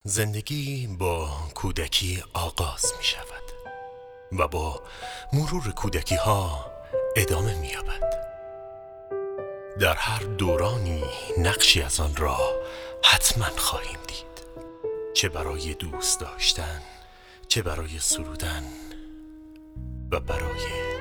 زندگی با کودکی آغاز می شود و با مرور کودکی ها ادامه می یابد. در هر دورانی نقشی از آن را حتما خواهیم دید، چه برای دوست داشتن، چه برای سرودن و برای